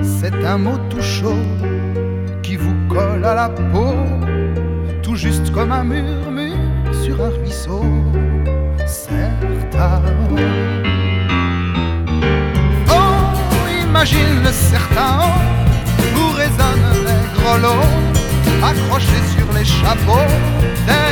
c'est un mot tout chaud qui vous colle à la peau, tout juste comme un murmure sur un ruisseau. Certain. Oh, imagine certains où résonnent les grelots accrochés sur les chapeaux.